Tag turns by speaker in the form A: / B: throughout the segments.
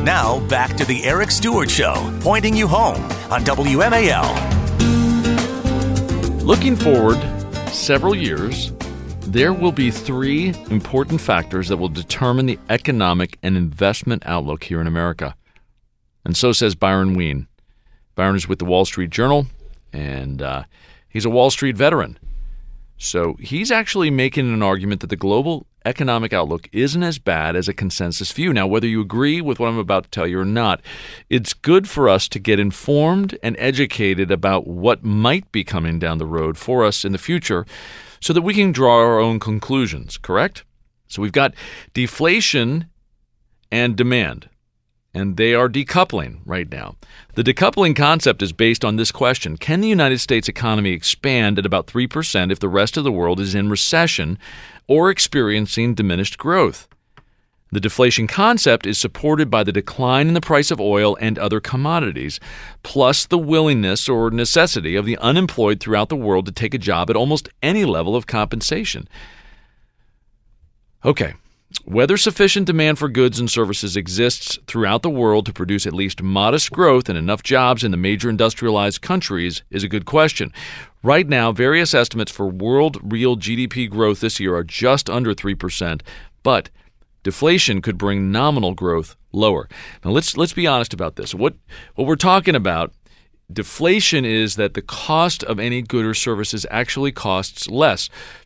A: Now, back to the Eric Stewart Show, pointing you home on WMAL.
B: Looking forward several years, there will be three important factors that will determine the economic and investment outlook here in America. And so says Byron Wien. Byron is with the Wall Street Journal, and he's a Wall Street veteran. So he's actually making an argument that the global economic outlook isn't as bad as a consensus view. Now, whether you agree with what I'm about to tell you or not, it's good for us to get informed and educated about what might be coming down the road for us in the future so that we can draw our own conclusions, correct? So we've got deflation and demand, and they are decoupling right now. The decoupling concept is based on this question: can the United States economy expand at about 3% if the rest of the world is in recession or experiencing diminished growth? The deflation concept is supported by the decline in the price of oil and other commodities, plus the willingness or necessity of the unemployed throughout the world to take a job at almost any level of compensation. Okay. Whether sufficient demand for goods and services exists throughout the world to produce at least modest growth and enough jobs in the major industrialized countries is a good question. Right now, various estimates for world real GDP growth this year are just under 3%, but deflation could bring nominal growth lower. Now, let's be honest about this. What we're talking about, deflation, is that the cost of any good or services actually costs less.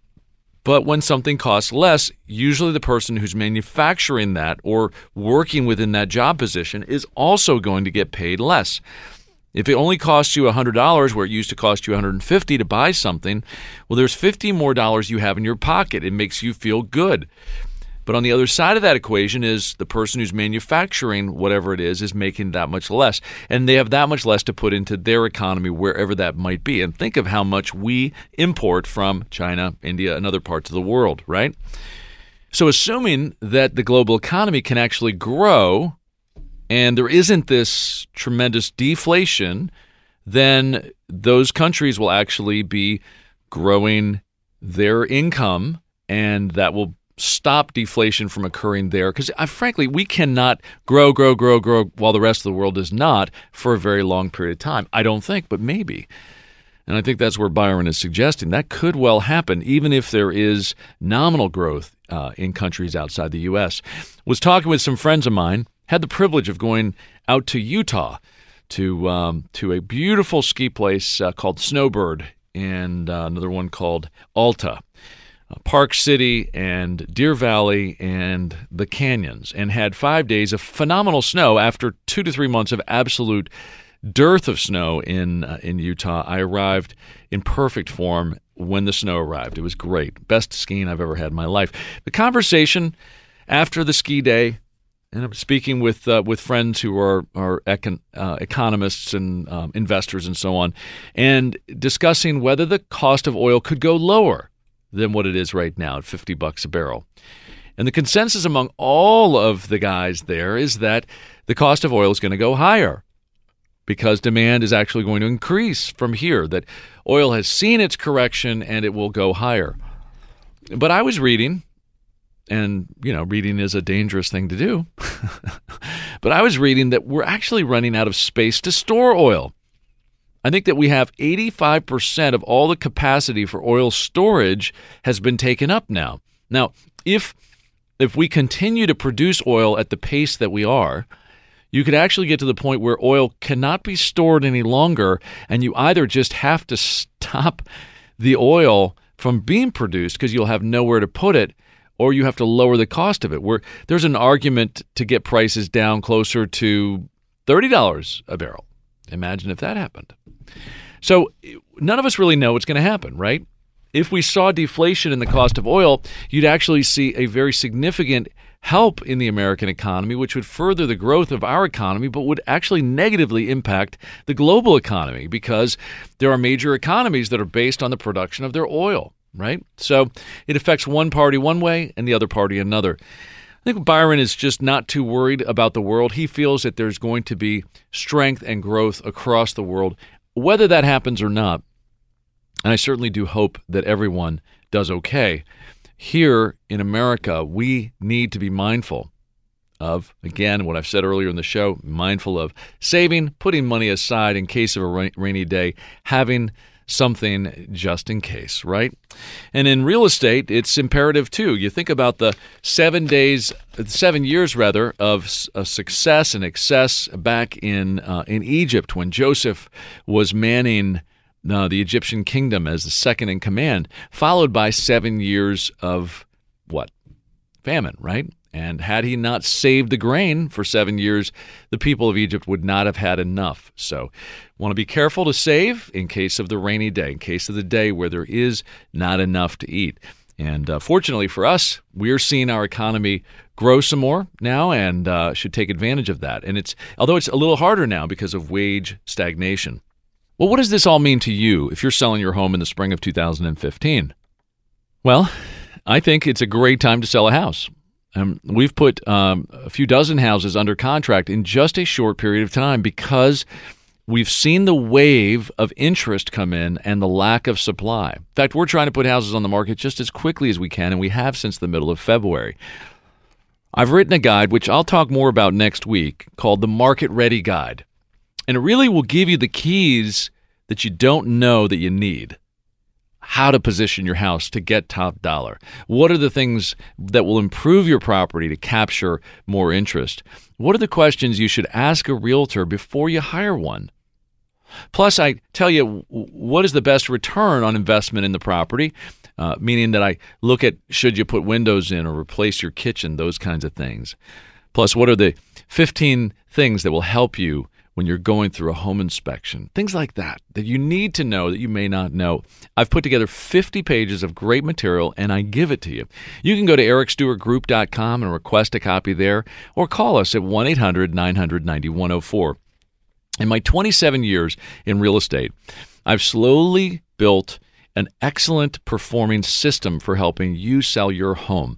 B: But when something costs less, usually the person who's manufacturing that or working within that job position is also going to get paid less. If it only costs you $100 where it used to cost you $150 to buy something, well, there's $50 more you have in your pocket. It makes you feel good. But on the other side of that equation is the person who's manufacturing whatever it is making that much less. And they have that much less to put into their economy wherever that might be. And think of how much we import from China, India, and other parts of the world, right? So assuming that the global economy can actually grow and there isn't this tremendous deflation, then those countries will actually be growing their income, and that will stop deflation from occurring there. Because frankly, we cannot grow while the rest of the world is not for a very long period of time. I don't think, but maybe. And I think that's where Byron is suggesting. That could well happen, even if there is nominal growth in countries outside the U.S. Was talking with some friends of mine, had the privilege of going out to Utah to a beautiful ski place called Snowbird, and another one called Alta. Park City and Deer Valley and the canyons, and had 5 days of phenomenal snow after 2 to 3 months of absolute dearth of snow in Utah. I arrived in perfect form when the snow arrived. It was great. Best skiing I've ever had in my life. The conversation after the ski day, and I'm speaking with friends who are economists and investors and so on, and discussing whether the cost of oil could go lower than what it is right now at $50 a barrel. And the consensus among all of the guys there is that the cost of oil is going to go higher because demand is actually going to increase from here, that oil has seen its correction and it will go higher. But I was reading, and, reading is a dangerous thing to do, but I was reading that we're actually running out of space to store oil. I think that we have 85% of all the capacity for oil storage has been taken up now. Now, if we continue to produce oil at the pace that we are, you could actually get to the point where oil cannot be stored any longer, and you either just have to stop the oil from being produced because you'll have nowhere to put it, or you have to lower the cost of it. There's an argument to get prices down closer to $30 a barrel. Imagine if that happened. So none of us really know what's going to happen, right? If we saw deflation in the cost of oil, you'd actually see a very significant help in the American economy, which would further the growth of our economy, but would actually negatively impact the global economy because there are major economies that are based on the production of their oil, right? So it affects one party one way and the other party another. I think Byron is just not too worried about the world. He feels that there's going to be strength and growth across the world, whether that happens or not. And I certainly do hope that everyone does okay. Here in America, we need to be mindful of, again, what I've said earlier in the show, mindful of saving, putting money aside in case of a rainy day, having something just in case, right? And in real estate, it's imperative too. You think about the 7 years of success and excess back in Egypt when Joseph was manning the Egyptian kingdom as the second in command, followed by 7 years of what? Famine, right? And had he not saved the grain for 7 years, the people of Egypt would not have had enough. So want to be careful to save in case of the rainy day, in case of the day where there is not enough to eat. And fortunately for us, we're seeing our economy grow some more now and should take advantage of that. And although it's a little harder now because of wage stagnation. Well, what does this all mean to you if you're selling your home in the spring of 2015? Well, I think it's a great time to sell a house. We've put a few dozen houses under contract in just a short period of time because we've seen the wave of interest come in and the lack of supply. In fact, we're trying to put houses on the market just as quickly as we can, and we have since the middle of February. I've written a guide, which I'll talk more about next week, called the Market Ready Guide. And it really will give you the keys that you don't know that you need. How to position your house to get top dollar. What are the things that will improve your property to capture more interest? What are the questions you should ask a realtor before you hire one? Plus, I tell you what is the best return on investment in the property, meaning that I look at should you put windows in or replace your kitchen, those kinds of things. Plus, what are the 15 things that will help you when you're going through a home inspection, things like that you need to know that you may not know. I've put together 50 pages of great material, and I give it to you. You can go to ericstewartgroup.com and request a copy there, or call us at 1-800-900-9104. In my 27 years in real estate, I've slowly built an excellent performing system for helping you sell your home.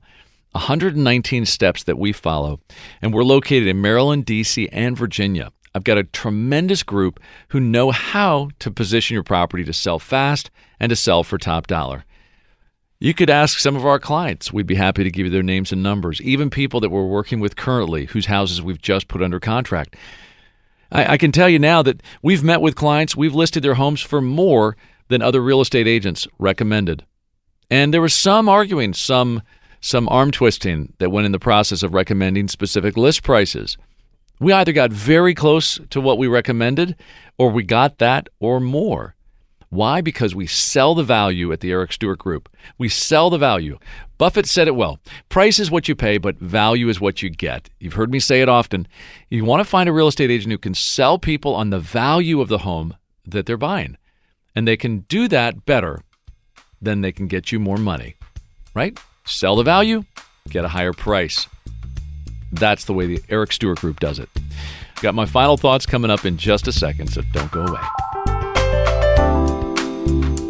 B: 119 steps that we follow, and we're located in Maryland, D.C., and Virginia. I've got a tremendous group who know how to position your property to sell fast and to sell for top dollar. You could ask some of our clients. We'd be happy to give you their names and numbers, even people that we're working with currently whose houses we've just put under contract. I can tell you now that we've met with clients, we've listed their homes for more than other real estate agents recommended. And there was some arguing, some arm twisting that went in the process of recommending specific list prices. We either got very close to what we recommended, or we got that or more. Why? Because we sell the value at the Eric Stewart Group. We sell the value. Buffett said it well. Price is what you pay, but value is what you get. You've heard me say it often. You want to find a real estate agent who can sell people on the value of the home that they're buying. And they can do that better than they can get you more money. Right? Sell the value, get a higher price. That's the way the Eric Stewart Group does it. Got my final thoughts coming up in just a second, so don't go away.